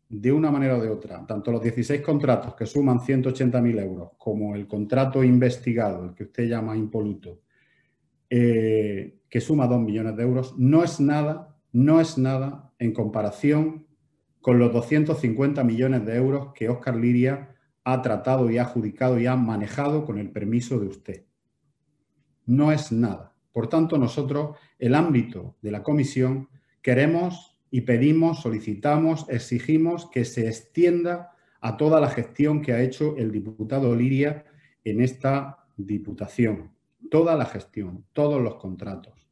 de una manera o de otra, tanto los 16 contratos que suman 180.000 euros como el contrato investigado, el que usted llama impoluto, que suma 2 millones de euros, no es nada en comparación con los 250 millones de euros que Óscar Liria ha tratado y ha adjudicado y ha manejado con el permiso de usted. No es nada. Por tanto, nosotros, el ámbito de la comisión, queremos y pedimos, solicitamos, exigimos que se extienda a toda la gestión que ha hecho el diputado Liria en esta diputación. Toda la gestión, todos los contratos.